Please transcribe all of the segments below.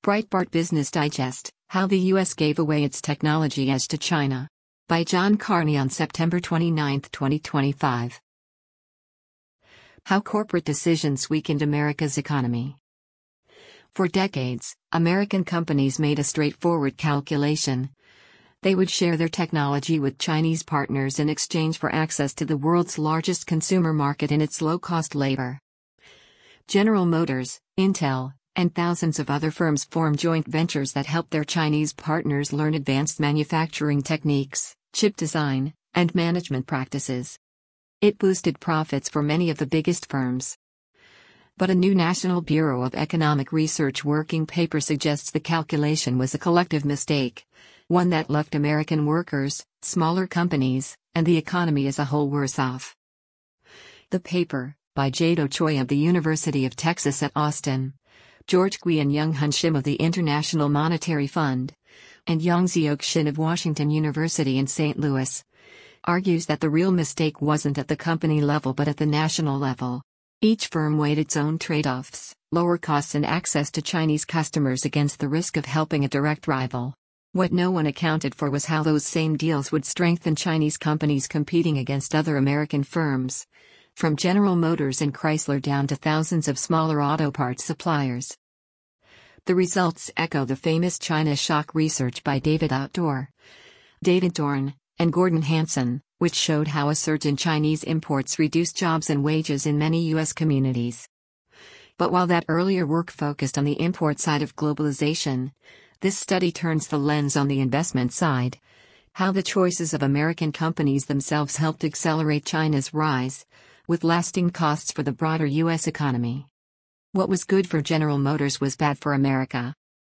Breitbart Business Digest: How the U.S. Gave Away Its Technology Edge to China. By John Carney on September 29, 2025. How corporate decisions weakened America's economy. For decades, American companies made a straightforward calculation. They would share their technology with Chinese partners in exchange for access to the world's largest consumer market and its low-cost labor. General Motors, Intel, and thousands of other firms formed joint ventures that helped their Chinese partners learn advanced manufacturing techniques, chip design, and management practices. It boosted profits for many of the biggest firms. But a new National Bureau of Economic Research working paper suggests the calculation was a collective mistake, one that left American workers, smaller companies, and the economy as a whole worse off. The paper, by Jado Choi of the University of Texas at Austin, George Gui and Young-Hun Shim of the International Monetary Fund, and Yongziok Shin of Washington University in St. Louis, argues that the real mistake wasn't at the company level but at the national level. Each firm weighed its own trade-offs, lower costs and access to Chinese customers against the risk of helping a direct rival. What no one accounted for was how those same deals would strengthen Chinese companies competing against other American firms, from General Motors and Chrysler down to thousands of smaller auto parts suppliers. The results echo the famous China shock research by David Outdoor, David Dorn, and Gordon Hanson, which showed how a surge in Chinese imports reduced jobs and wages in many U.S. communities. But while that earlier work focused on the import side of globalization, this study turns the lens on the investment side, how the choices of American companies themselves helped accelerate China's rise, with lasting costs for the broader U.S. economy. What was good for General Motors was bad for America.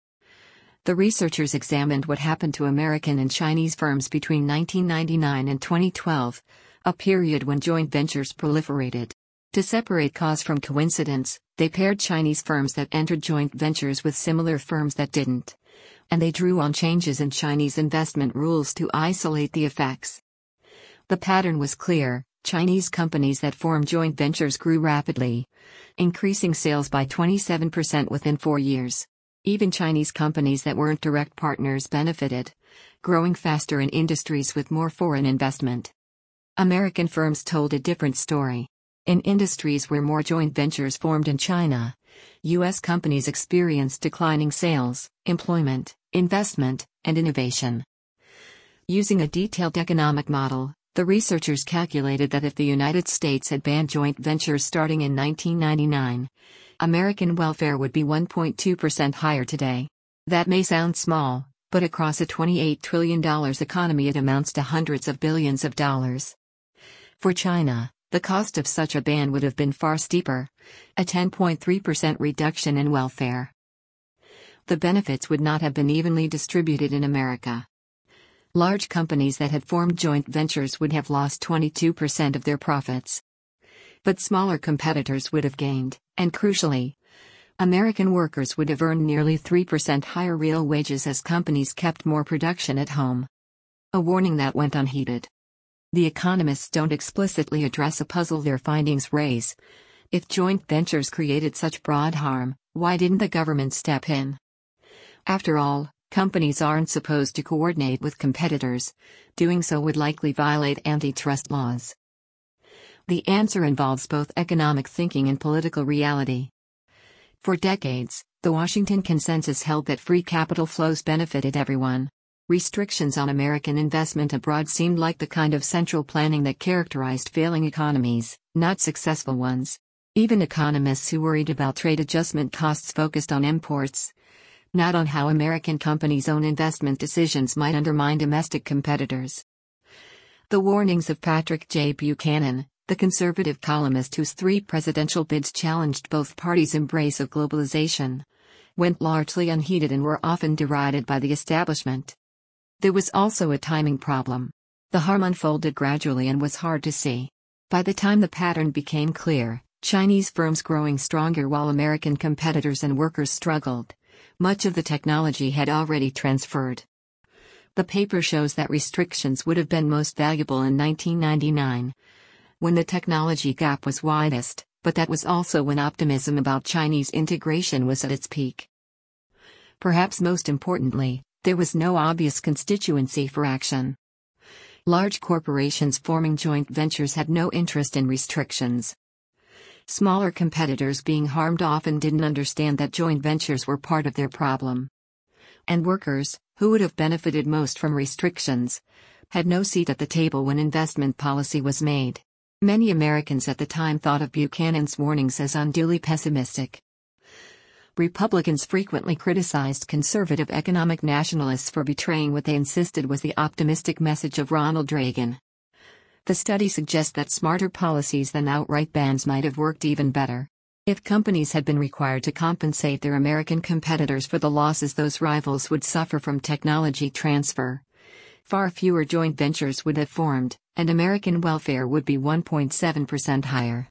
The researchers examined what happened to American and Chinese firms between 1999 and 2012, a period when joint ventures proliferated. To separate cause from coincidence, they paired Chinese firms that entered joint ventures with similar firms that didn't, and they drew on changes in Chinese investment rules to isolate the effects. The pattern was clear. Chinese companies that formed joint ventures grew rapidly, increasing sales by 27% within 4 years. Even Chinese companies that weren't direct partners benefited, growing faster in industries with more foreign investment. American firms told a different story. In industries where more joint ventures formed in China, U.S. companies experienced declining sales, employment, investment, and innovation. Using a detailed economic model, the researchers calculated that if the United States had banned joint ventures starting in 1999, American welfare would be 1.2% higher today. That may sound small, but across a $28 trillion economy it amounts to hundreds of billions of dollars. For China, the cost of such a ban would have been far steeper, a 10.3% reduction in welfare. The benefits would not have been evenly distributed in America. Large companies that had formed joint ventures would have lost 22% of their profits. But smaller competitors would have gained, and crucially, American workers would have earned nearly 3% higher real wages as companies kept more production at home. A warning that went unheeded. The economists don't explicitly address a puzzle their findings raise. If joint ventures created such broad harm, why didn't the government step in? After all, companies aren't supposed to coordinate with competitors. Doing so would likely violate antitrust laws. The answer involves both economic thinking and political reality. For decades, the Washington Consensus held that free capital flows benefited everyone. Restrictions on American investment abroad seemed like the kind of central planning that characterized failing economies, not successful ones. Even economists who worried about trade adjustment costs focused on imports, not on how American companies' own investment decisions might undermine domestic competitors. The warnings of Patrick J. Buchanan, the conservative columnist whose 3 presidential bids challenged both parties' embrace of globalization, went largely unheeded and were often derided by the establishment. There was also a timing problem. The harm unfolded gradually and was hard to see. By the time the pattern became clear, Chinese firms growing stronger while American competitors and workers struggled. Much of the technology had already transferred. The paper shows that restrictions would have been most valuable in 1999, when the technology gap was widest, but that was also when optimism about Chinese integration was at its peak. Perhaps most importantly, there was no obvious constituency for action. Large corporations forming joint ventures had no interest in restrictions. Smaller competitors being harmed often didn't understand that joint ventures were part of their problem. And workers, who would have benefited most from restrictions, had no seat at the table when investment policy was made. Many Americans at the time thought of Buchanan's warnings as unduly pessimistic. Republicans frequently criticized conservative economic nationalists for betraying what they insisted was the optimistic message of Ronald Reagan. The study suggests that smarter policies than outright bans might have worked even better. If companies had been required to compensate their American competitors for the losses those rivals would suffer from technology transfer, far fewer joint ventures would have formed, and American welfare would be 1.7% higher.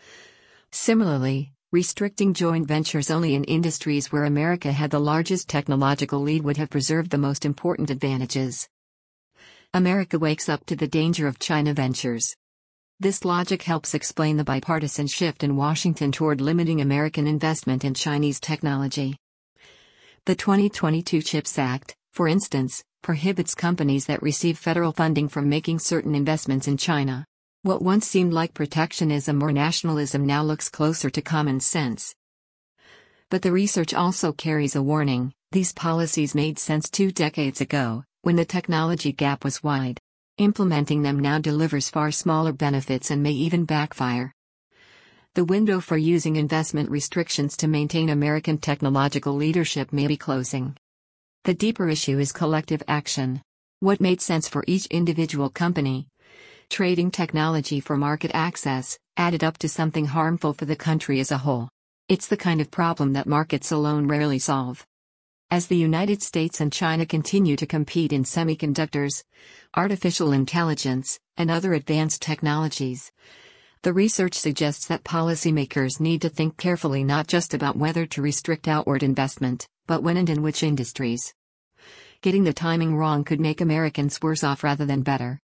Similarly, restricting joint ventures only in industries where America had the largest technological lead would have preserved the most important advantages. America wakes up to the danger of China ventures. This logic helps explain the bipartisan shift in Washington toward limiting American investment in Chinese technology. The 2022 CHIPS Act, for instance, prohibits companies that receive federal funding from making certain investments in China. What once seemed like protectionism or nationalism now looks closer to common sense. But the research also carries a warning: these policies made sense 2 decades ago, when the technology gap was wide. Implementing them now delivers far smaller benefits and may even backfire. The window for using investment restrictions to maintain American technological leadership may be closing. The deeper issue is collective action. What made sense for each individual company, trading technology for market access, added up to something harmful for the country as a whole. It's the kind of problem that markets alone rarely solve. As the United States and China continue to compete in semiconductors, artificial intelligence, and other advanced technologies, the research suggests that policymakers need to think carefully not just about whether to restrict outward investment, but when and in which industries. Getting the timing wrong could make Americans worse off rather than better.